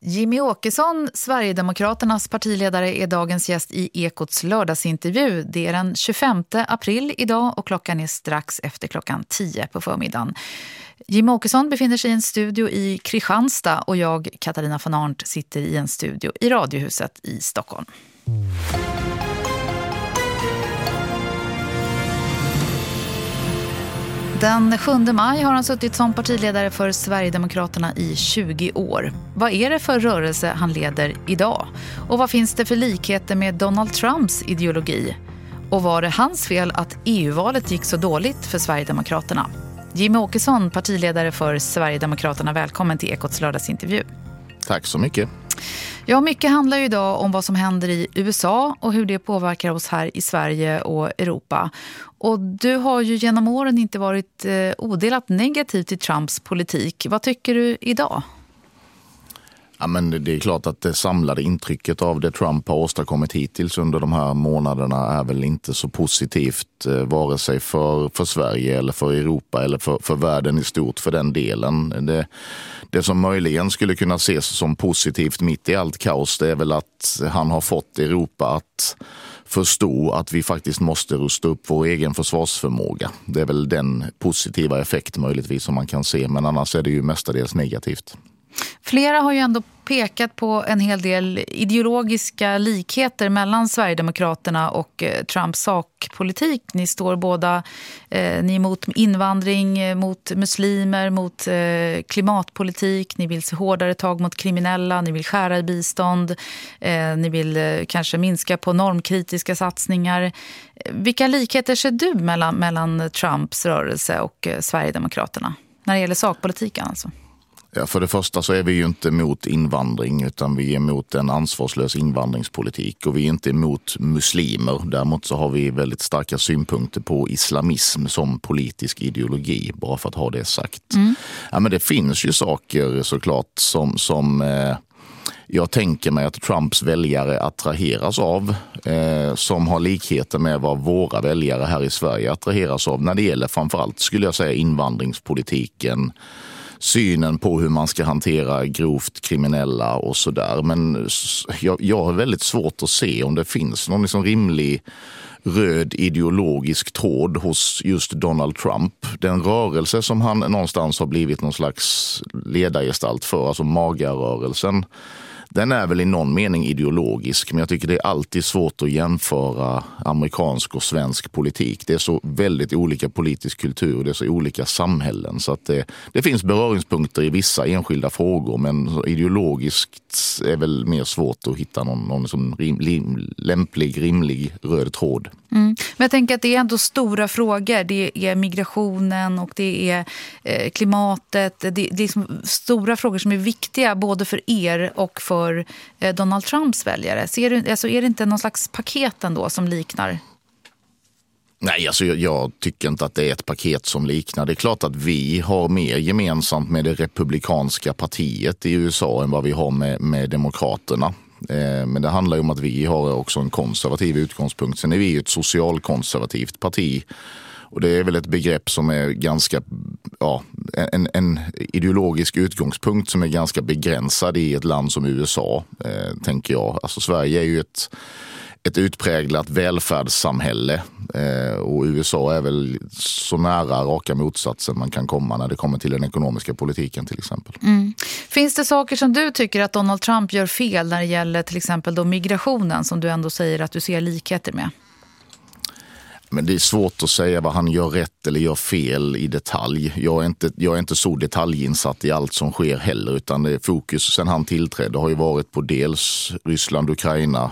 Jimmie Åkesson, Sverigedemokraternas partiledare, är dagens gäst i Ekots lördagsintervju. Det är den 25 april idag och klockan är strax efter klockan 10 på förmiddagen. Jimmie Åkesson befinner sig i en studio i Kristianstad och jag, Katarina von Arndt, sitter i en studio i Radiohuset i Stockholm. Den 7 maj har han suttit som partiledare för Sverigedemokraterna i 20 år. Vad är det för rörelse han leder idag? Och vad finns det för likheter med Donald Trumps ideologi? Och var det hans fel att EU-valet gick så dåligt för Sverigedemokraterna? Jimmie Åkesson, partiledare för Sverigedemokraterna, välkommen till Ekots lördagsintervju. Tack så mycket. Ja, mycket handlar ju idag om vad som händer i USA och hur det påverkar oss här i Sverige och Europa. Och du har ju genom åren inte varit odelat negativ till Trumps politik. Vad tycker du idag? Ja, men det är klart att det samlade intrycket av det Trump har åstadkommit hittills under de här månaderna är väl inte så positivt, vare sig för Sverige eller för Europa eller för världen i stort för den delen. Det som möjligen skulle kunna ses som positivt mitt i allt kaos, det är väl att han har fått Europa att förstå att vi faktiskt måste rusta upp vår egen försvarsförmåga. Det är väl den positiva effekt möjligtvis som man kan se, men annars är det ju mestadels negativt. Flera har ju ändå pekat på en hel del ideologiska likheter mellan Sverigedemokraterna och Trumps sakpolitik. Ni står båda, ni är mot invandring, mot muslimer, mot klimatpolitik. Ni vill se hårdare tag mot kriminella, ni vill skära i bistånd, ni vill kanske minska på normkritiska satsningar. Vilka likheter ser du mellan Trumps rörelse och Sverigedemokraterna när det gäller sakpolitiken alltså? Ja, för det första så är vi ju inte emot invandring utan vi är emot en ansvarslös invandringspolitik och vi är inte emot muslimer. Däremot så har vi väldigt starka synpunkter på islamism som politisk ideologi, bara för att ha det sagt. Ja, men det finns ju saker såklart som jag tänker mig att Trumps väljare attraheras av, som har likheter med vad våra väljare här i Sverige attraheras av när det gäller framförallt, skulle jag säga, invandringspolitiken, synen på hur man ska hantera grovt kriminella och sådär. Men jag har väldigt svårt att se om det finns någon liksom rimlig röd ideologisk tråd hos just Donald Trump. Den rörelse som han någonstans har blivit någon slags ledargestalt för, alltså magarrörelsen, den är väl i någon mening ideologisk, men jag tycker det är alltid svårt att jämföra amerikansk och svensk politik. Det är så väldigt olika politisk kultur, det är så olika samhällen, så att det finns beröringspunkter i vissa enskilda frågor, men ideologiskt är väl mer svårt att hitta någon som lämplig, rimlig röd tråd. Men jag tänker att det är ändå stora frågor. Det är migrationen och det är klimatet. Det är liksom stora frågor som är viktiga både för er och för Donald Trumps väljare. Är det inte någon slags paket ändå som liknar? Nej, alltså jag tycker inte att det är ett paket som liknar. Det är klart att vi har mer gemensamt med det republikanska partiet i USA än vad vi har med demokraterna. Men det handlar ju om att vi har också en konservativ utgångspunkt. Sen är vi ju ett socialkonservativt parti. Och det är väl ett begrepp som är ganska, en ideologisk utgångspunkt som är ganska begränsad i ett land som USA, tänker jag. Alltså Sverige är ju ett utpräglat välfärdssamhälle och USA är väl så nära raka motsatsen man kan komma när det kommer till den ekonomiska politiken till exempel. Finns det saker som du tycker att Donald Trump gör fel när det gäller till exempel då migrationen som du ändå säger att du ser likheter med? Men det är svårt att säga vad han gör rätt eller gör fel i detalj. Jag är inte så detaljinsatt i allt som sker heller, utan det är fokus sen han tillträdde har ju varit på dels Ryssland-Ukraina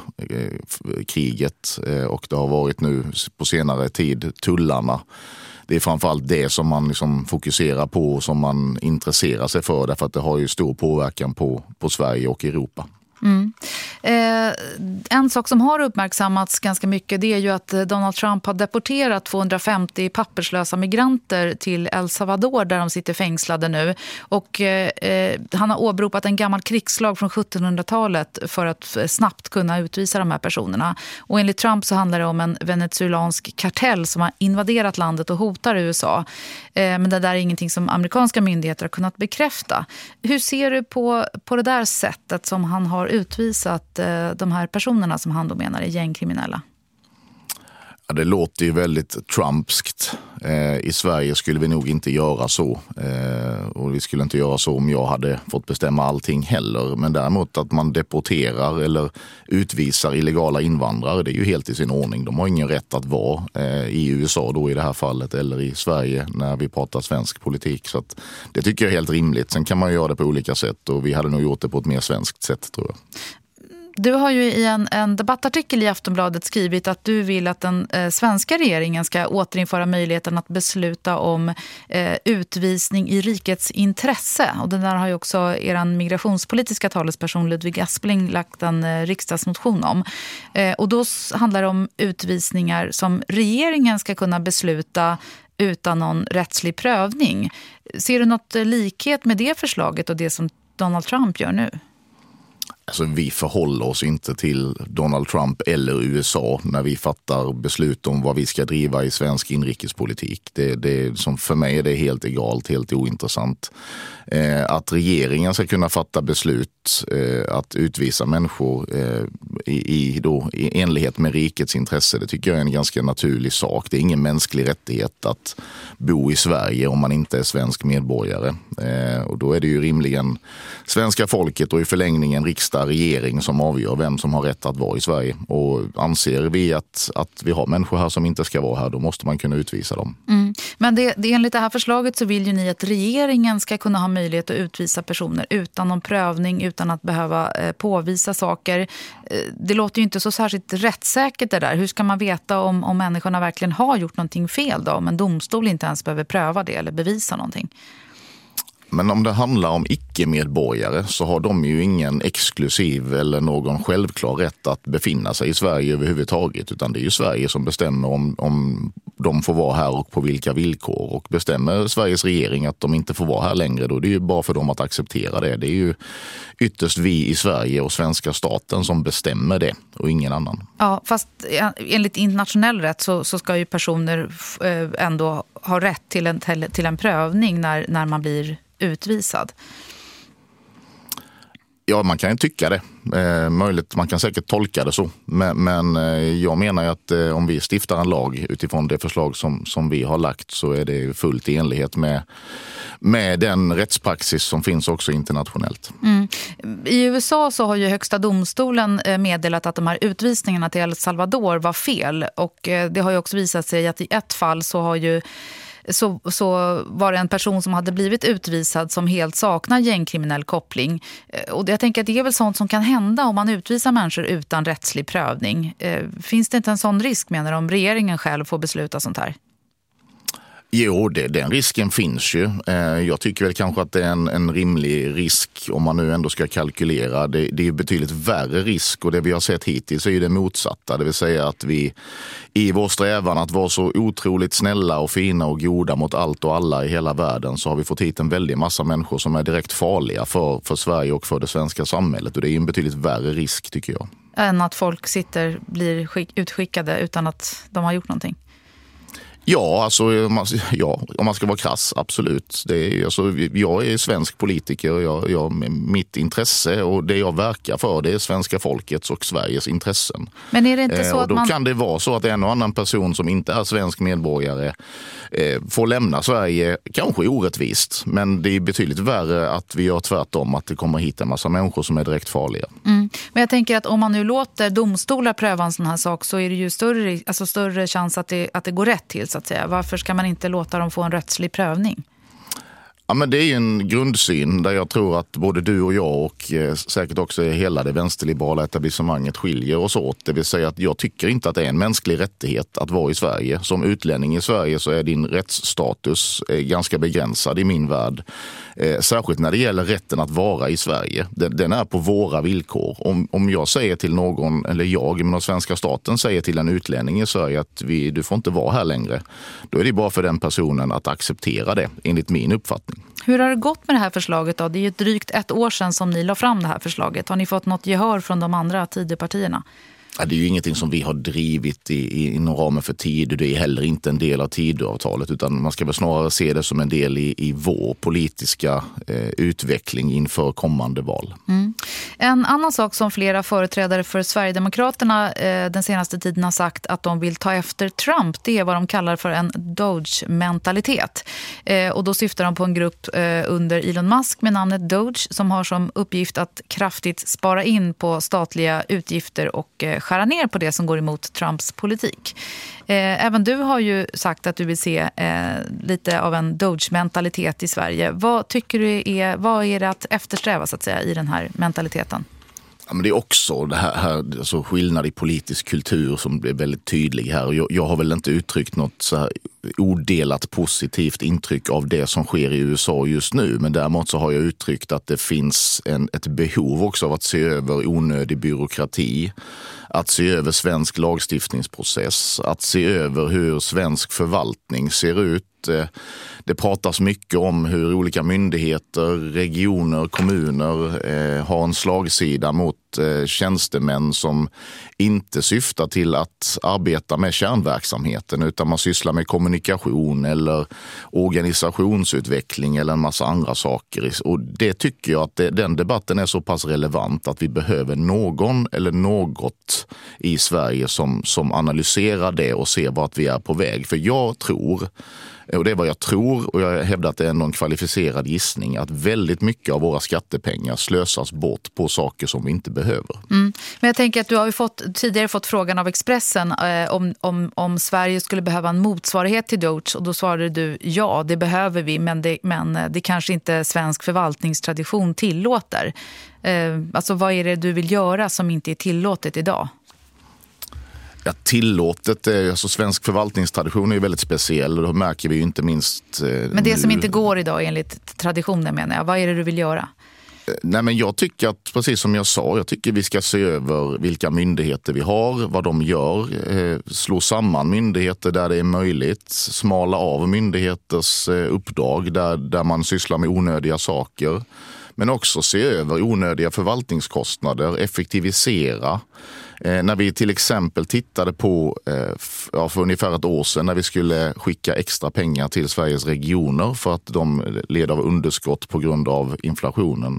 kriget och det har varit nu på senare tid tullarna. Det är framförallt det som man liksom fokuserar på och som man intresserar sig för, därför att det har ju stor påverkan på Sverige och Europa. En sak som har uppmärksammats ganska mycket, det är ju att Donald Trump har deporterat 250 papperslösa migranter till El Salvador där de sitter fängslade nu. Och han har åberopat en gammal krigslag från 1700-talet för att snabbt kunna utvisa de här personerna. Och enligt Trump så handlar det om en venezuelansk kartell som har invaderat landet och hotar USA. Men det där är ingenting som amerikanska myndigheter har kunnat bekräfta. Hur ser du på det där sättet som han har utvisat de här personerna som han då menar är gängkriminella? Ja, det låter ju väldigt trumpskt. I Sverige skulle vi nog inte göra så. Och vi skulle inte göra så om jag hade fått bestämma allting heller. Men däremot att man deporterar eller utvisar illegala invandrare, det är ju helt i sin ordning. De har ingen rätt att vara i USA då i det här fallet eller i Sverige när vi pratar svensk politik. Så att det tycker jag är helt rimligt. Sen kan man göra det på olika sätt och vi hade nog gjort det på ett mer svenskt sätt, tror jag. Du har ju i en debattartikel i Aftonbladet skrivit att du vill att den svenska regeringen ska återinföra möjligheten att besluta om utvisning i rikets intresse. Och den där har ju också er migrationspolitiska talesperson Ludvig Aspling lagt en riksdagsmotion om. Och då handlar det om utvisningar som regeringen ska kunna besluta utan någon rättslig prövning. Ser du något likhet med det förslaget och det som Donald Trump gör nu? Alltså, vi förhåller oss inte till Donald Trump eller USA när vi fattar beslut om vad vi ska driva i svensk inrikespolitik. Som för mig är det helt egalt, helt ointressant. Att regeringen ska kunna fatta beslut att utvisa människor i enlighet med rikets intresse, det tycker jag är en ganska naturlig sak. Det är ingen mänsklig rättighet att bo i Sverige om man inte är svensk medborgare. Och då är det ju rimligen svenska folket och i förlängningen riksdag, regering som avgör vem som har rätt att vara i Sverige. Och anser vi att vi har människor här som inte ska vara här, då måste man kunna utvisa dem. Men enligt det här förslaget så vill ju ni att regeringen ska kunna ha möjlighet att utvisa personer utan någon prövning, utan att behöva påvisa saker. Det låter ju inte så särskilt rättssäkert det där. Hur ska man veta om människorna verkligen har gjort någonting fel då? Om en domstol inte ens behöver pröva det eller bevisa någonting. Men om det handlar om icke-medborgare så har de ju ingen exklusiv eller någon självklar rätt att befinna sig i Sverige överhuvudtaget. Utan det är ju Sverige som bestämmer om de får vara här och på vilka villkor. Och bestämmer Sveriges regering att de inte får vara här längre, då det är ju bara för dem att acceptera det. Det är ju ytterst vi i Sverige och svenska staten som bestämmer det och ingen annan. Ja, fast enligt internationell rätt så ska ju personer ändå ha rätt till en prövning när man blir utvisad. Ja, man kan ju tycka det. Möjligt, man kan säkert tolka det så. Men jag menar ju att om vi stiftar en lag utifrån det förslag som vi har lagt, så är det fullt i enlighet med den rättspraxis som finns också internationellt. I USA så har ju högsta domstolen meddelat att de här utvisningarna till El Salvador var fel. Och det har ju också visat sig att i ett fall så var det en person som hade blivit utvisad som helt saknar gängkriminell koppling. Och jag tänker att det är väl sånt som kan hända om man utvisar människor utan rättslig prövning. Finns det inte en sån risk, menar du, om regeringen själv får besluta sånt här? Jo, den risken finns ju. Jag tycker väl kanske att det är en rimlig risk om man nu ändå ska kalkylera. Det är betydligt värre risk, och det vi har sett hittills är ju det motsatta. Det vill säga att vi i vår strävan att vara så otroligt snälla och fina och goda mot allt och alla i hela världen, så har vi fått hit en väldig massa människor som är direkt farliga för Sverige och för det svenska samhället. Och det är en betydligt värre risk, tycker jag. Än att folk blir utskickade utan att de har gjort någonting. Ja, alltså, om man ska vara krass, absolut. Jag är svensk politiker och mitt intresse och det jag verkar för, det är svenska folkets och Sveriges intressen. Men är det inte så att då kan det vara så att en och annan person som inte är svensk medborgare får lämna Sverige, kanske orättvist. Men det är betydligt värre att vi gör tvärtom, att det kommer hit en massa människor som är direkt farliga. Men jag tänker att om man nu låter domstolar pröva en sån här sak, så är det ju större chans att det går rätt till, så att säga. Varför ska man inte låta dem få en rättslig prövning? Ja, men det är ju en grundsyn där jag tror att både du och jag och säkert också hela det vänsterliberala etablissemanget skiljer oss åt. Det vill säga att jag tycker inte att det är en mänsklig rättighet att vara i Sverige. Som utlänning i Sverige så är din rättsstatus ganska begränsad i min värld. Särskilt när det gäller rätten att vara i Sverige. Den är på våra villkor. Om jag säger till någon, eller jag, men den svenska staten säger till en utlänning i Sverige att du får inte vara här längre. Då är det bara för den personen att acceptera det, enligt min uppfattning. Hur har det gått med det här förslaget då? Det är ju drygt 1 år sedan som ni la fram det här förslaget. Har ni fått något gehör från de andra Tidöpartierna? Ja, det är ju ingenting som vi har drivit inom ramen för Tidö. Det är heller inte en del av Tidöavtalet, utan man ska väl snarare se det som en del i vår politiska utveckling inför kommande val. Mm. En annan sak som flera företrädare för Sverigedemokraterna den senaste tiden har sagt att de vill ta efter Trump, det är vad de kallar för en Doge-mentalitet. Och då syftar de på en grupp under Elon Musk med namnet Doge som har som uppgift att kraftigt spara in på statliga utgifter och skära ner på det som går emot Trumps politik. Även du har ju sagt att du vill se lite av en Doge-mentalitet i Sverige. Vad tycker du vad är det att eftersträva så att säga i den här mentaliteten? Ja, men det är också det här alltså skillnad i politisk kultur som blir väldigt tydlig här. Jag har väl inte uttryckt något så här odelat positivt intryck av det som sker i USA just nu. Men däremot så har jag uttryckt att det finns ett behov också av att se över onödig byråkrati. Att se över svensk lagstiftningsprocess. Att se över hur svensk förvaltning ser ut. Det pratas mycket om hur olika myndigheter, regioner, kommuner har en slagsida mot tjänstemän som inte syftar till att arbeta med kärnverksamheten utan man sysslar med kommunikation eller organisationsutveckling eller en massa andra saker. Och det tycker jag att den debatten är så pass relevant att vi behöver någon eller något i Sverige som analyserar det och ser vart vi är på väg. För jag tror, och det är vad jag tror och jag hävdar att det är någon kvalificerad gissning, att väldigt mycket av våra skattepengar slösas bort på saker som vi inte behöver. Mm. Men jag tänker att du har ju tidigare fått frågan av Expressen om Sverige skulle behöva en motsvarighet till Doge och då svarade du ja, det behöver vi men det kanske inte svensk förvaltningstradition tillåter. Alltså vad är det du vill göra som inte är tillåtet idag? Ja, tillåtet, alltså svensk förvaltningstradition är väldigt speciell och då märker vi ju inte minst... Men det som inte går idag enligt traditionen menar jag, vad är det du vill göra? Nej, men jag tycker att, precis som jag sa, jag tycker vi ska se över vilka myndigheter vi har, vad de gör, slå samman myndigheter där det är möjligt, smala av myndigheters uppdrag där man sysslar med onödiga saker. Men också se över onödiga förvaltningskostnader, effektivisera. När vi till exempel tittade på för ungefär 1 år sedan när vi skulle skicka extra pengar till Sveriges regioner för att de led av underskott på grund av inflationen,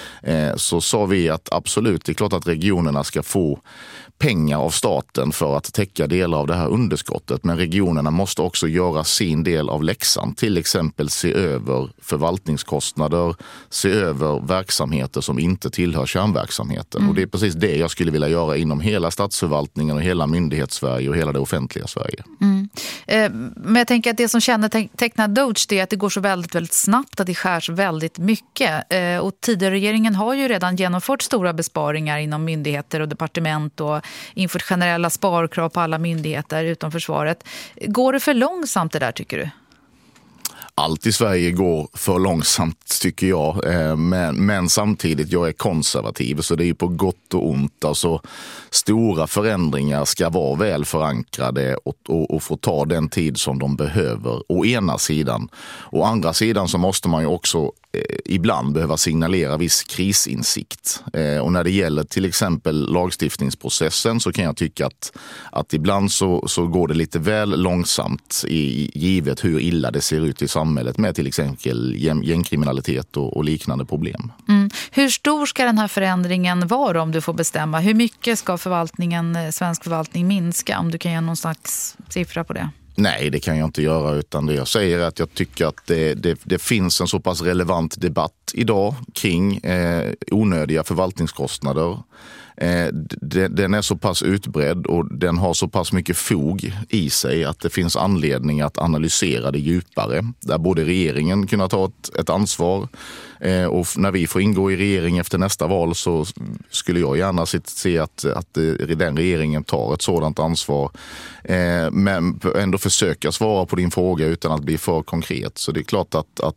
så sa vi att absolut, det är klart att regionerna ska få pengar av staten för att täcka delar av det här underskottet. Men regionerna måste också göra sin del av läxan. Till exempel se över förvaltningskostnader, se över verksamheter som inte tillhör kärnverksamheten. Mm. Och det är precis det jag skulle vilja göra inom hela statsförvaltningen och hela myndighetssverige och hela det offentliga Sverige. Mm. Men jag tänker att det som kännetecknar Doge är att det går så väldigt, väldigt snabbt, att det skärs väldigt mycket. Och Tidöregeringen har ju redan genomfört stora besparingar inom myndigheter och departement och infört generella sparkrav på alla myndigheter utom försvaret. Går det för långsamt det där tycker du? Allt i Sverige går för långsamt tycker jag, men samtidigt jag är konservativ så det är ju på gott och ont. Alltså, stora förändringar ska vara väl förankrade och få ta den tid som de behöver, å ena sidan. Å andra sidan så måste man ju också ibland behöva signalera viss krisinsikt. Och när det gäller till exempel lagstiftningsprocessen så kan jag tycka att ibland så går det lite väl långsamt givet hur illa det ser ut i samhället med till exempel gängkriminalitet och liknande problem. Mm. Hur stor ska den här förändringen vara om du får bestämma? Hur mycket ska svensk förvaltning minska om du kan ge någon slags siffra på det? Nej, det kan jag inte göra, utan det jag säger är att jag tycker att det finns en så pass relevant debatt idag kring onödiga förvaltningskostnader. Den är så pass utbredd och den har så pass mycket fog i sig att det finns anledning att analysera det djupare. Där både regeringen kunna ta ett ansvar och när vi får ingå i regering efter nästa val så skulle jag gärna se att den regeringen tar ett sådant ansvar. Men ändå försöka svara på din fråga utan att bli för konkret. Så det är klart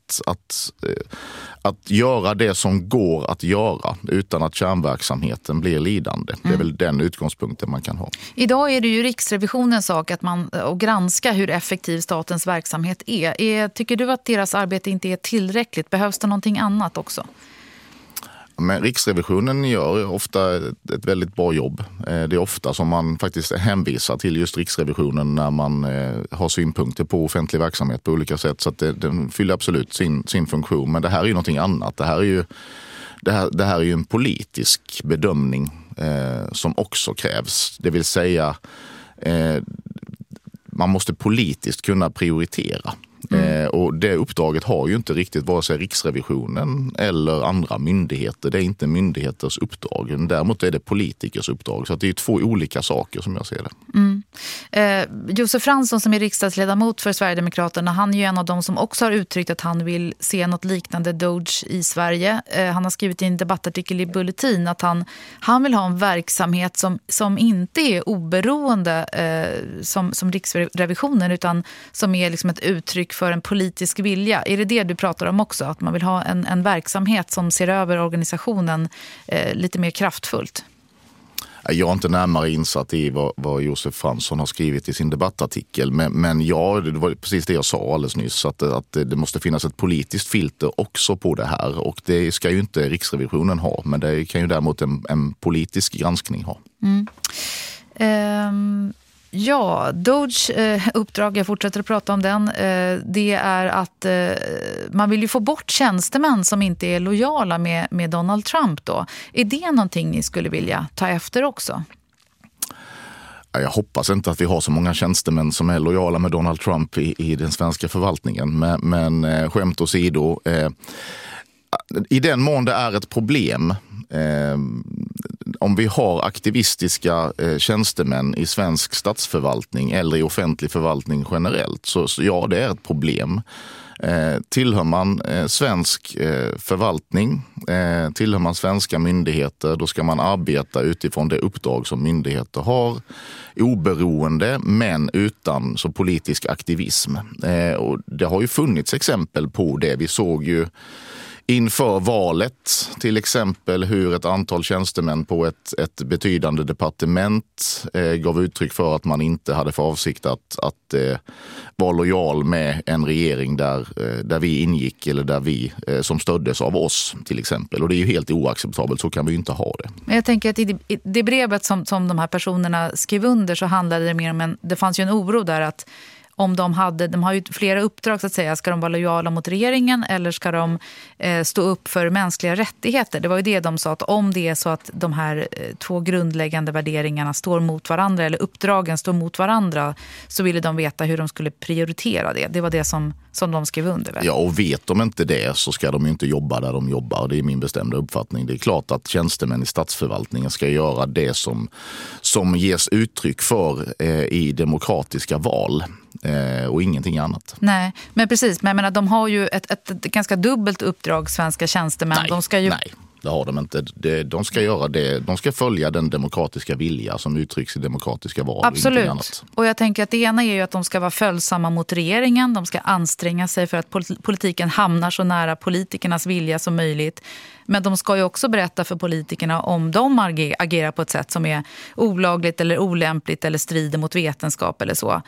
att göra det som går att göra utan att kärnverksamheten blir lidande. Det är väl den utgångspunkten man kan ha. Idag är det ju Riksrevisionens sak att granska hur effektiv statens verksamhet är. Tycker du att deras arbete inte är tillräckligt? Behövs det någonting annat också? Men Riksrevisionen gör ofta ett väldigt bra jobb. Det är ofta som man faktiskt hänvisar till just Riksrevisionen när man har synpunkter på offentlig verksamhet på olika sätt. Så att den fyller absolut sin funktion. Men det här är ju någonting annat. Det här är ju en politisk bedömning som också krävs. Det vill säga man måste politiskt kunna prioritera. Och det uppdraget har ju inte riktigt vare sig Riksrevisionen eller andra myndigheter. Det är inte myndigheters uppdrag. Däremot är det politikers uppdrag. Så att det är två olika saker som jag ser det. Josef Fransson som är riksdagsledamot för Sverigedemokraterna, han är ju en av dem som också har uttryckt att han vill se något liknande Doge i Sverige. Han har skrivit i en debattartikel i Bulletin att han vill ha en verksamhet som inte är oberoende som Riksrevisionen utan som är liksom ett uttryck för en politisk vilja. Är det du pratar om också? Att man vill ha en verksamhet som ser över organisationen lite mer kraftfullt? Jag är inte närmare insatt i vad Josef Fransson har skrivit i sin debattartikel. Men ja, det var precis det jag sa alldeles nyss. Att det måste finnas ett politiskt filter också på det här. Och det ska ju inte Riksrevisionen ha. Men det kan ju däremot en politisk granskning ha. Ja, Doge uppdrag, jag fortsätter att prata om den, det är att man vill ju få bort tjänstemän som inte är lojala med Donald Trump då. Är det någonting ni skulle vilja ta efter också? Jag hoppas inte att vi har så många tjänstemän som är lojala med Donald Trump i den svenska förvaltningen. Men skämt åsido, i den mån det är ett problem om vi har aktivistiska tjänstemän i svensk statsförvaltning eller i offentlig förvaltning generellt så ja, det är ett problem. Tillhör man svensk förvaltning, tillhör man svenska myndigheter, då ska man arbeta utifrån det uppdrag som myndigheter har, oberoende men utan så politisk aktivism. Och det har ju funnits exempel på det. Vi såg ju inför valet till exempel hur ett antal tjänstemän på ett betydande departement gav uttryck för att man inte hade för avsikt att vara lojal med en regering där vi ingick eller där vi som stöddes av oss till exempel. Och det är ju helt oacceptabelt, så kan vi ju inte ha det. Men jag tänker att i det brevet som de här personerna skrev under så handlade det mer om det fanns ju en oro där att om de har ju flera uppdrag så att säga, ska de vara lojala mot regeringen eller ska de stå upp för mänskliga rättigheter? Det var ju det de sa, att om det är så att de här två grundläggande värderingarna står mot varandra eller uppdragen står mot varandra så ville de veta hur de skulle prioritera det. Det var det som de skrev under. Väl? Ja, och vet de inte det så ska de ju inte jobba där de jobbar. Det är min bestämda uppfattning. Det är klart att tjänstemän i statsförvaltningen ska göra det som ges uttryck för i demokratiska val. Och ingenting annat. Nej, men precis. Men jag menar, de har ju ett ganska dubbelt uppdrag, svenska tjänstemän. Nej, det har de inte. De ska göra det. De ska följa den demokratiska vilja som uttrycks i demokratiska val. Absolut. Och annat. Och jag tänker att det ena är ju att de ska vara följsamma mot regeringen. De ska anstränga sig för att politiken hamnar så nära politikernas vilja som möjligt. Men de ska ju också berätta för politikerna om de agerar på ett sätt som är olagligt eller olämpligt eller strider mot vetenskap eller så.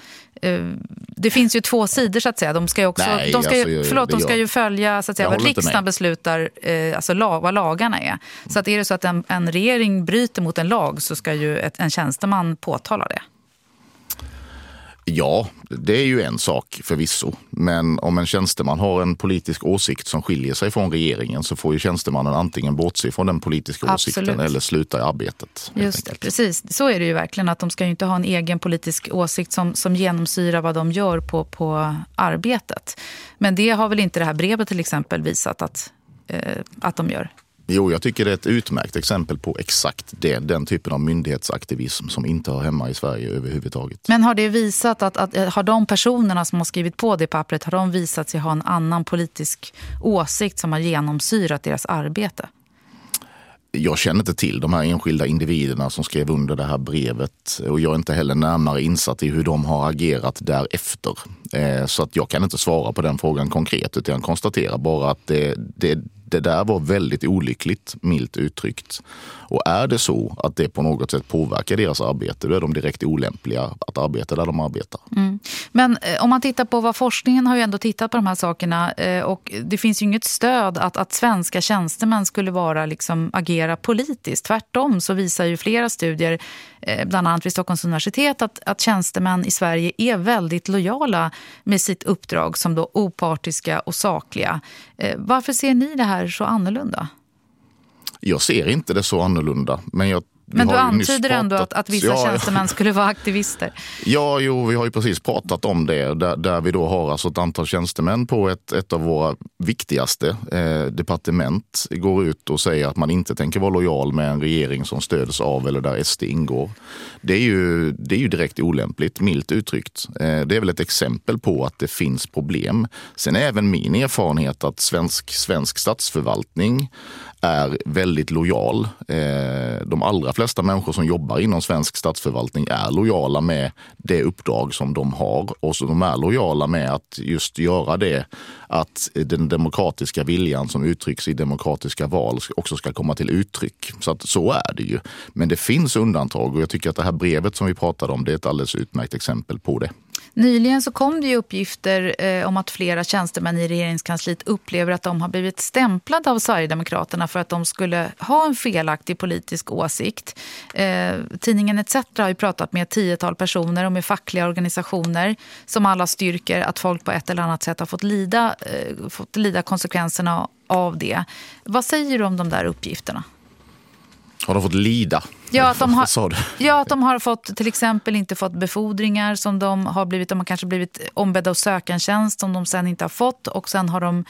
Det finns ju två sidor så att säga. De ska ju också de ska ju följa så att säga vad riksdagen beslutar, alltså vad lagarna är. Så att är det så att en regering bryter mot en lag så ska ju en tjänsteman påtala det. Ja, det är ju en sak förvisso. Men om en tjänsteman har en politisk åsikt som skiljer sig från regeringen så får ju tjänstemannen antingen bortse från den politiska åsikten eller sluta i arbetet. Just det, precis. Så är det ju verkligen, att de ska ju inte ha en egen politisk åsikt som genomsyrar vad de gör på arbetet. Men det har väl inte det här brevet till exempel visat att de gör? Jo, jag tycker det är ett utmärkt exempel på exakt den typen av myndighetsaktivism som inte har hemma i Sverige överhuvudtaget. Men har det visat att har de personerna som har skrivit på det pappret, har de visat sig ha en annan politisk åsikt som har genomsyrat deras arbete? Jag känner inte till de här enskilda individerna som skrev under det här brevet och jag är inte heller närmare insatt i hur de har agerat därefter. Så att jag kan inte svara på den frågan konkret, utan jag konstaterar bara att det där var väldigt olyckligt, milt uttryckt. Och är det så att det på något sätt påverkar deras arbete, då är de direkt olämpliga att arbeta där de arbetar. Mm. Men om man tittar på vad forskningen har ju ändå tittat på de här sakerna och det finns ju inget stöd att svenska tjänstemän skulle vara agera politiskt. Tvärtom så visar ju flera studier, bland annat vid Stockholms universitet, att tjänstemän i Sverige är väldigt lojala med sitt uppdrag som då opartiska och sakliga. Varför ser ni det här så annorlunda? Jag ser inte det så annorlunda, men du antyder ändå att vissa tjänstemän skulle vara aktivister. Ja, vi har ju precis pratat om det. Där vi då har alltså ett antal tjänstemän på ett av våra viktigaste departement går ut och säger att man inte tänker vara lojal med en regering som stöds av eller där SD ingår. Det är ju direkt olämpligt, milt uttryckt. Det är väl ett exempel på att det finns problem. Sen är även min erfarenhet att svensk statsförvaltning är väldigt lojal. De allra flesta människor som jobbar inom svensk statsförvaltning är lojala med det uppdrag som de har och så de är lojala med att just göra det, att den demokratiska viljan som uttrycks i demokratiska val också ska komma till uttryck. Så är det ju. Men det finns undantag och jag tycker att det här brevet som vi pratade om, det är ett alldeles utmärkt exempel på det. Nyligen så kom det ju uppgifter om att flera tjänstemän i regeringskansliet upplever att de har blivit stämplade av Sverigedemokraterna för att de skulle ha en felaktig politisk åsikt. Tidningen ETC har ju pratat med 10-tal personer och med fackliga organisationer som alla styrker att folk på ett eller annat sätt har fått lida konsekvenserna av det. Vad säger du om de där uppgifterna? Har de fått lida? Ja, att de har fått till exempel inte fått befordringar som de har kanske blivit ombedda att söka en tjänst som de sen inte har fått och sen har de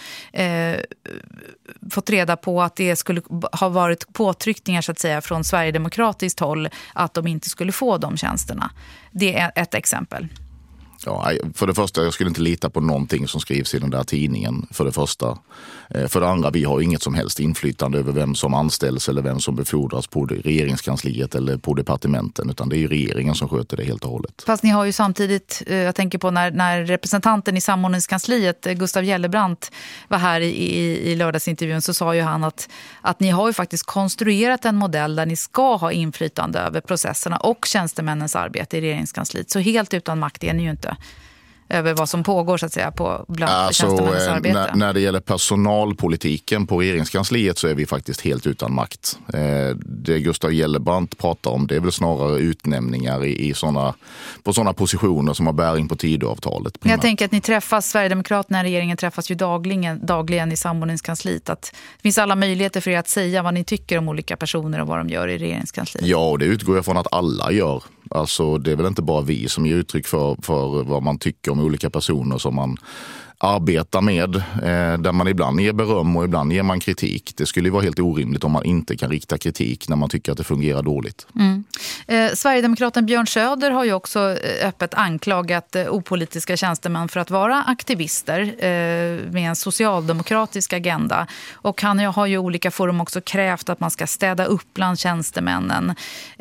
fått reda på att det skulle ha varit påtryckningar så att säga från Sverigedemokratiskt håll att de inte skulle få de tjänsterna. Det är ett exempel. Ja, för det första, jag skulle inte lita på någonting som skrivs i den där tidningen, för det första. För det andra, vi har inget som helst inflytande över vem som anställs eller vem som befordras på regeringskansliet eller på departementen, utan det är ju regeringen som sköter det helt och hållet. Fast ni har ju samtidigt, jag tänker på när representanten i samordningskansliet, Gustav Gellebrandt, var här i lördagsintervjun, så sa ju han att ni har ju faktiskt konstruerat en modell där ni ska ha inflytande över processerna och tjänstemännens arbete i regeringskansliet. Så helt utan makt är ni ju inte över vad som pågår så att säga bland tjänstemännens arbete. När det gäller personalpolitiken på regeringskansliet så är vi faktiskt helt utan makt. Det Gustav Gellebrandt pratar om, det är väl snarare utnämningar på sådana positioner som har bäring på Tidöavtalet. Jag tänker att ni träffas, Sverigedemokraterna och regeringen träffas ju dagligen i samordningskansliet. Att det finns alla möjligheter för er att säga vad ni tycker om olika personer och vad de gör i regeringskansliet. Ja, och det utgår jag från att alla gör. Alltså det är väl inte bara vi som ger uttryck för vad man tycker om olika personer som man arbetar med, där man ibland ger beröm och ibland ger man kritik. Det skulle ju vara helt orimligt om man inte kan rikta kritik när man tycker att det fungerar dåligt. Sverigedemokraten Björn Söder har ju också öppet anklagat opolitiska tjänstemän för att vara aktivister med en socialdemokratisk agenda. Och han har ju i olika forum också krävt att man ska städa upp bland tjänstemännen.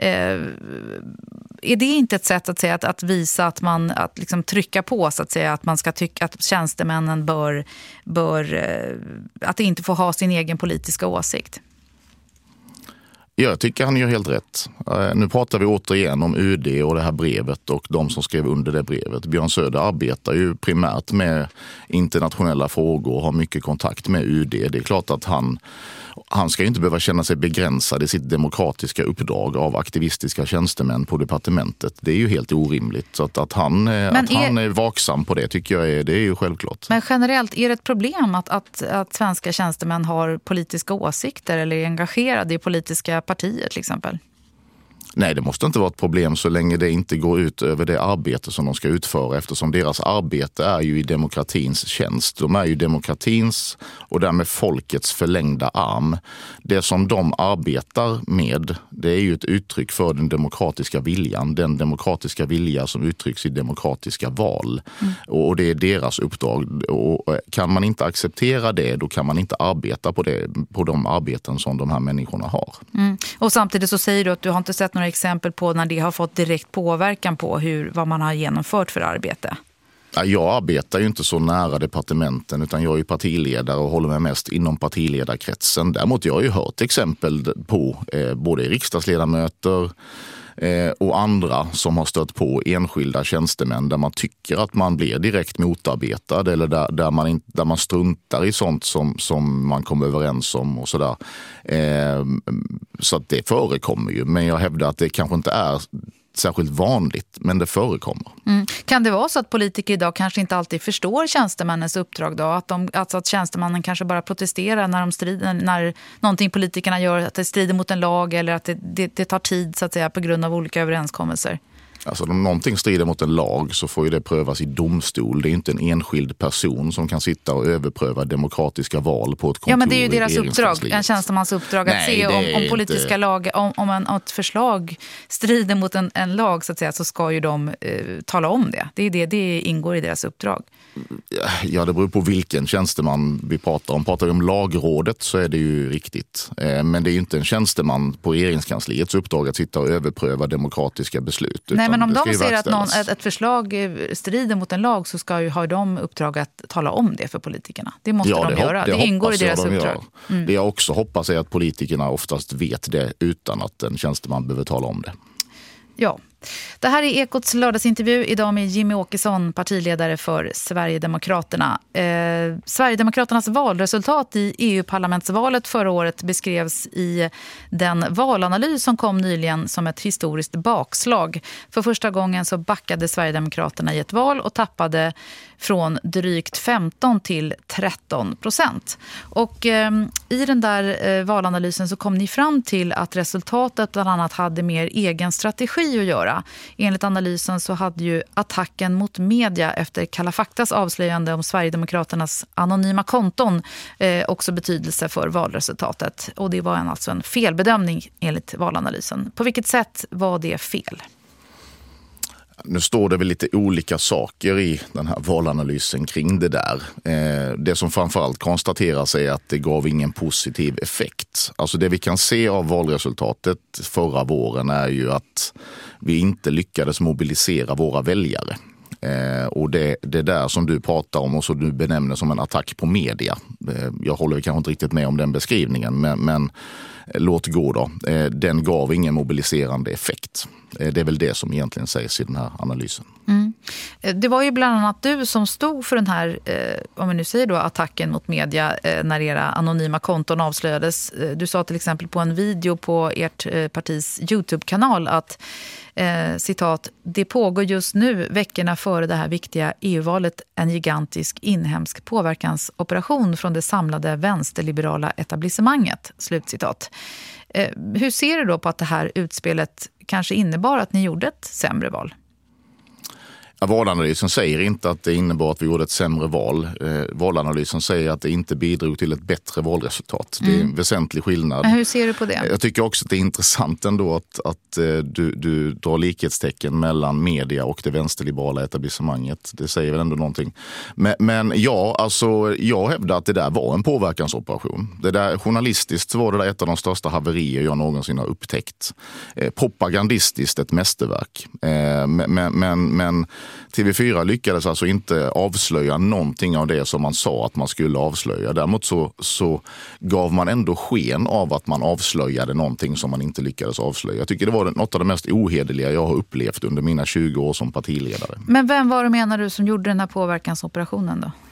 Är det inte ett sätt att säga att visa att liksom trycka på så att säga att man ska tycka att tjänstemännen bör att inte få ha sin egen politiska åsikt? Jag tycker han gör helt rätt. Nu pratar vi återigen om UD och det här brevet och de som skrev under det brevet. Björn Söder arbetar ju primärt med internationella frågor och har mycket kontakt med UD. Det är klart att han ska ju inte behöva känna sig begränsad i sitt demokratiska uppdrag av aktivistiska tjänstemän på departementet. Det är ju helt orimligt. Så att han är vaksam på det tycker jag det är ju självklart. Men generellt, är det ett problem att svenska tjänstemän har politiska åsikter eller är engagerade i politiska partier till exempel? Nej, det måste inte vara ett problem så länge det inte går ut över det arbete som de ska utföra, eftersom deras arbete är ju i demokratins tjänst. De är ju demokratins och därmed folkets förlängda arm. Det som de arbetar med, det är ju ett uttryck för den demokratiska viljan. Den demokratiska vilja som uttrycks i demokratiska val. Och det är deras uppdrag. Och kan man inte acceptera det, då kan man inte arbeta på de arbeten som de här människorna har. Och samtidigt så säger du att du har inte sett några exempel på när det har fått direkt påverkan på vad man har genomfört för arbete. Jag arbetar ju inte så nära departementen utan jag är ju partiledare och håller mig mest inom partiledarkretsen. Däremot jag har ju hört exempel på både riksdagsledamöter och andra som har stött på enskilda tjänstemän där man tycker att man blir direkt motarbetad eller där man struntar i sånt som man kommer överens om och sådär. Så att det förekommer ju, men jag hävdar att det kanske inte är särskilt vanligt, men det förekommer. Kan det vara så att politiker idag kanske inte alltid förstår tjänstemännens uppdrag då? Att tjänstemannen kanske bara protesterar när någonting politikerna gör, att det strider mot en lag eller att det tar tid så att säga på grund av olika överenskommelser? Alltså om någonting strider mot en lag så får ju det prövas i domstol. Det är inte en enskild person som kan sitta och överpröva demokratiska val på ett kontor. Ja, men det är ju deras uppdrag, en tjänstemans uppdrag att se om politiska lag, om ett förslag strider mot en lag så att säga, så ska ju de tala om det. Det ingår i deras uppdrag. Ja, det beror på vilken tjänsteman vi pratar om. Pratar vi om lagrådet så är det ju riktigt. Men det är ju inte en tjänsteman på regeringskansliets uppdrag att sitta och överpröva demokratiska beslut. Nej, men om de ser att ett förslag strider mot en lag så ska ju ha de uppdrag att tala om det för politikerna. Det måste de göra. Det ingår i deras uppdrag. Det jag också hoppas är att politikerna oftast vet det utan att en tjänsteman behöver tala om det. Ja. Det här är Ekots lördagsintervju idag med Jimmy Åkesson, partiledare för Sverigedemokraterna. Sverigedemokraternas valresultat i EU-parlamentsvalet förra året beskrevs i den valanalys som kom nyligen som ett historiskt bakslag. För första gången så backade Sverigedemokraterna i ett val och tappade från drygt 15 till 13%. Och i den där valanalysen så kom ni fram till att resultatet bland annat hade mer egen strategi att göra. Enligt analysen så hade ju attacken mot media efter Kalla faktas avslöjande om Sverigedemokraternas anonyma konton också betydelse för valresultatet. Och det var alltså en felbedömning enligt valanalysen. På vilket sätt var det fel? Nu står det väl lite olika saker i den här valanalysen kring det där. Det som framförallt konstateras är att det gav ingen positiv effekt. Alltså det vi kan se av valresultatet förra våren är ju att vi inte lyckades mobilisera våra väljare. Och det där som du pratar om och som du benämner som en attack på media. Jag håller kanske inte riktigt med om den beskrivningen, men låt gå då. Den gav ingen mobiliserande effekt. Det är väl det som egentligen sägs i den här analysen. Det var ju bland annat du som stod för den här, om vi nu säger då, attacken mot media när era anonyma konton avslöjades. Du sa till exempel på en video på ert partis YouTube-kanal att citat, det pågår just nu veckorna före det här viktiga EU-valet en gigantisk inhemsk påverkansoperation från det samlade vänsterliberala etablissemanget. Slutcitat. Hur ser du då på att det här utspelet kanske innebar att ni gjorde ett sämre val? Valanalysen säger inte att det innebar att vi gjorde ett sämre val. Valanalysen säger att det inte bidrog till ett bättre valresultat. Det är en väsentlig skillnad. Men hur ser du på det? Jag tycker också att det är intressant ändå att du drar likhetstecken mellan media och det vänsterliberala etablissemanget. Det säger väl ändå någonting. Men ja, alltså, jag hävdar att det där var en påverkansoperation. Det där, journalistiskt var det där ett av de största haverier jag någonsin har upptäckt. Propagandistiskt ett mästerverk. Men TV4 lyckades alltså inte avslöja någonting av det som man sa att man skulle avslöja. Däremot så gav man ändå sken av att man avslöjade någonting som man inte lyckades avslöja. Jag tycker det var något av det mest ohederliga jag har upplevt under mina 20 år som partiledare. Men vem var det, menar du, som gjorde den här påverkansoperationen då?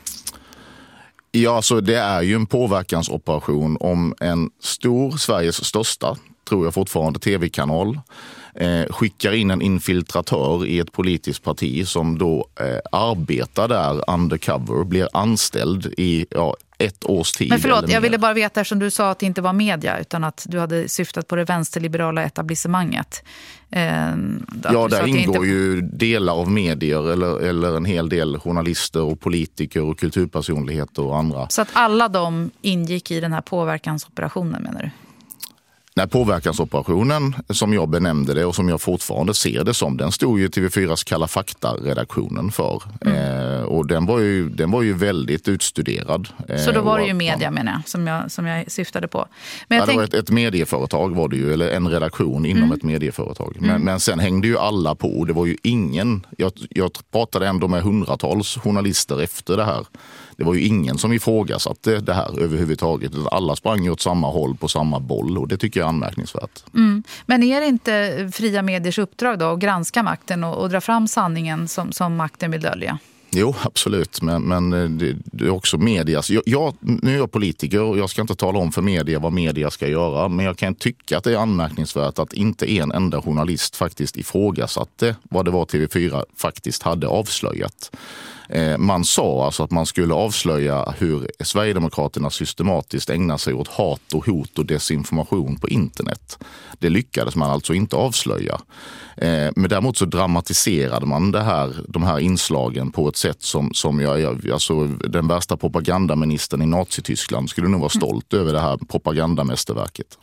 Ja, alltså det är ju en påverkansoperation om en stor, Sveriges största, tror jag fortfarande, tv-kanal skickar in en infiltratör i ett politiskt parti som då arbetar där undercover, blir anställd i ett års tid. Men förlåt, jag ville bara veta, eftersom du sa att det inte var media utan att du hade syftat på det vänsterliberala etablissemanget. Där ingår ju delar av medier eller en hel del journalister och politiker och kulturpersonligheter och andra. Så att alla de ingick i den här påverkansoperationen, menar du? När påverkansoperationen, som jag benämnde det och som jag fortfarande ser det som, den stod ju TV4s Kalla fakta-redaktionen för. Och den var ju väldigt utstuderad. Så då var det ju media, menar jag, som jag syftade på. Men det var ett medieföretag var det ju, eller en redaktion inom ett medieföretag. Men sen hängde ju alla på. Det var ju ingen, jag pratade ändå med hundratals journalister efter det här. Det var ju ingen som ifrågasatte det här överhuvudtaget. Alla sprang ju åt samma håll på samma boll och det tycker jag är anmärkningsvärt. Men är det inte fria mediers uppdrag då att granska makten och dra fram sanningen som makten vill dölja? Jo, absolut. Men det är också medias. Nu är jag politiker och jag ska inte tala om för media vad media ska göra. Men jag kan tycka att det är anmärkningsvärt att inte en enda journalist faktiskt ifrågasatte vad det var TV4 faktiskt hade avslöjat. Man sa alltså att man skulle avslöja hur Sverigedemokraterna systematiskt ägnar sig åt hat och hot och desinformation på internet. Det lyckades man alltså inte avslöja. Men däremot så dramatiserade man de här inslagen på ett sätt som alltså den värsta propagandaministern i Nazityskland skulle nog vara stolt över det här propagandamästerverket.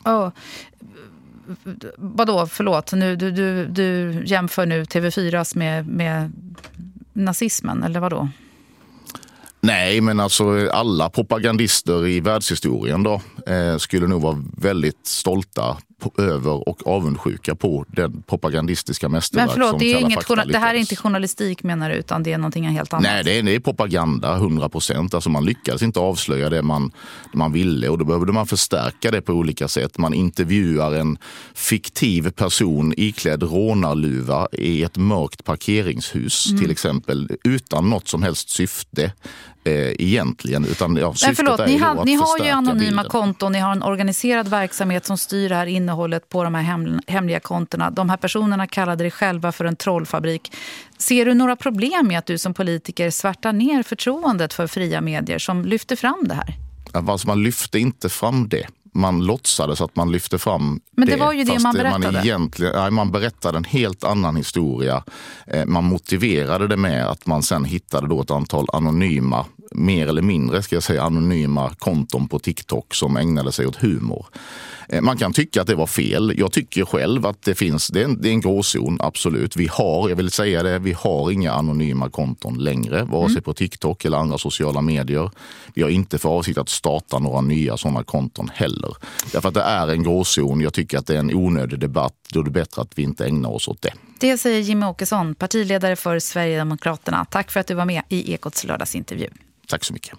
Vadå, förlåt, du jämför nu TV4s med nazismen, eller vadå? Nej, men alltså alla propagandister i världshistorien då skulle nog vara väldigt stolta över och avundsjuka på den propagandistiska mästerverk. Men förlåt, som det här är inte journalistik, menar du, utan det är någonting helt annat. Nej, det är propaganda 100%. Alltså man lyckades inte avslöja det man ville och då behövde man förstärka det på olika sätt. Man intervjuar en fiktiv person iklädd rånarluva i ett mörkt parkeringshus till exempel, utan något som helst syfte egentligen. Utan, ni har ju anonyma konton, ni har en organiserad verksamhet som styr det här innehållet på de här hemliga kontona. De här personerna kallade det själva för en trollfabrik. Ser du några problem med att du som politiker svärtar ner förtroendet för fria medier som lyfter fram det här? Alltså man lyfte inte fram det. Man låtsades att man lyfte fram men det var ju det man berättade. Man berättade en helt annan historia. Man motiverade det med att man sen hittade då ett antal anonyma, mer eller mindre ska jag säga, anonyma konton på TikTok som ägnade sig åt humor. Man kan tycka att det var fel. Jag tycker själv att det är en gråzon, absolut. Vi har inga anonyma konton längre, vare sig på TikTok eller andra sociala medier. Vi har inte för avsikt att starta några nya sådana konton heller. Därför att det är en gråzon. Jag tycker att det är en onödig debatt. Då är det bättre att vi inte ägnar oss åt det. Det säger Jimmie Åkesson, partiledare för Sverigedemokraterna. Tack för att du var med i Ekots lördagsintervju. Tack så mycket.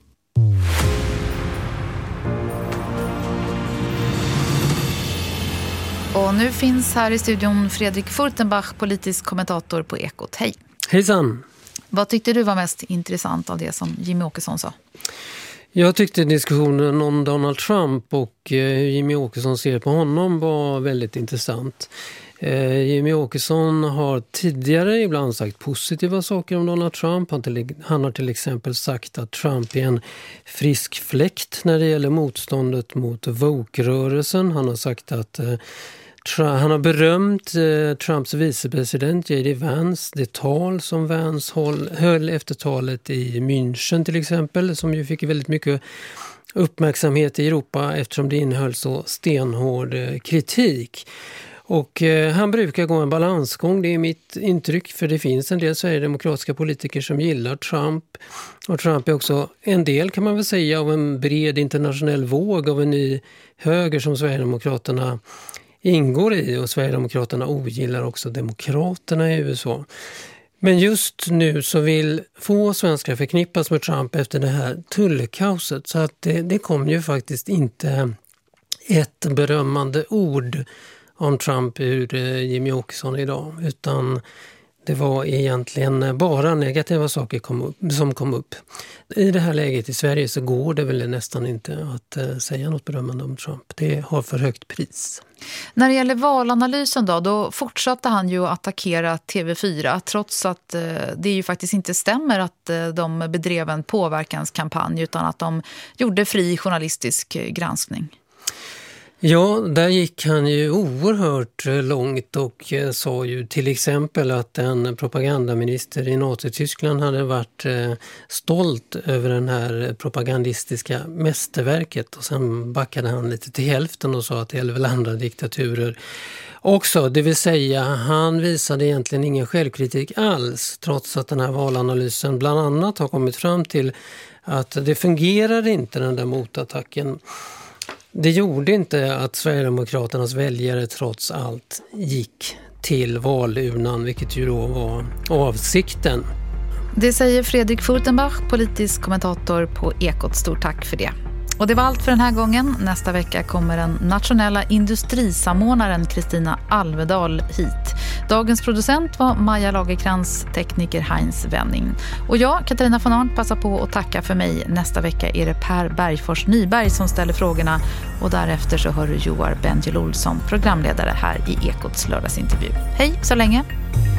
Och nu finns här i studion Fredrik Furtenbach, politisk kommentator på Ekot. Hej. Hejsan. Vad tyckte du var mest intressant av det som Jimmie Åkesson sa? Jag tyckte diskussionen om Donald Trump och hur Jimmie Åkesson ser på honom var väldigt intressant. Jimmie Åkesson har tidigare ibland sagt positiva saker om Donald Trump. Han har till exempel sagt att Trump är en frisk fläkt när det gäller motståndet mot woke-rörelsen. Han har sagt att han har berömt Trumps vicepresident J.D. Vance, det tal som Vance höll efter talet i München till exempel, som ju fick väldigt mycket uppmärksamhet i Europa eftersom det innehöll så stenhård kritik. Och han brukar gå en balansgång, det är mitt intryck, för det finns en del sverigedemokratiska politiker som gillar Trump. Och Trump är också en del, kan man väl säga, av en bred internationell våg av en ny höger som Sverigedemokraterna ingår i, och Sverigedemokraterna ogillar också demokraterna i USA. Men just nu så vill få svenskar förknippas med Trump efter det här tullkaoset. Så att det kom ju faktiskt inte ett berömmande ord om Trump ur Jimmy Åkesson idag. Utan det var egentligen bara negativa saker som kom upp. I det här läget i Sverige så går det väl nästan inte att säga något berömmande om Trump. Det har för högt pris. När det gäller valanalysen då fortsatte han ju att attackera TV4 trots att det ju faktiskt inte stämmer att de bedrev en påverkanskampanj utan att de gjorde fri journalistisk granskning. Ja, där gick han ju oerhört långt och sa ju till exempel att en propagandaminister i Nazityskland hade varit stolt över den här propagandistiska mästerverket och sen backade han lite till hälften och sa att det gäller väl andra diktaturer också. Det vill säga, han visade egentligen ingen självkritik alls trots att den här valanalysen bland annat har kommit fram till att det fungerar inte den där motattacken. Det gjorde inte att Sverigedemokraternas väljare trots allt gick till valurnan, vilket ju då var avsikten. Det säger Fredrik Furtenbach, politisk kommentator på Ekot. Stort tack för det. Och det var allt för den här gången. Nästa vecka kommer den nationella industrisamordnaren Kristina Alvedal hit. Dagens producent var Maja Lagerkrans, tekniker Heinz Wenning. Och jag, Katarina von Arndt, passar på att tacka för mig. Nästa vecka är det Per Bergfors Nyberg som ställer frågorna. Och därefter så hör du Joar Bendjel Olsson, programledare här i Ekots lördagsintervju. Hej så länge!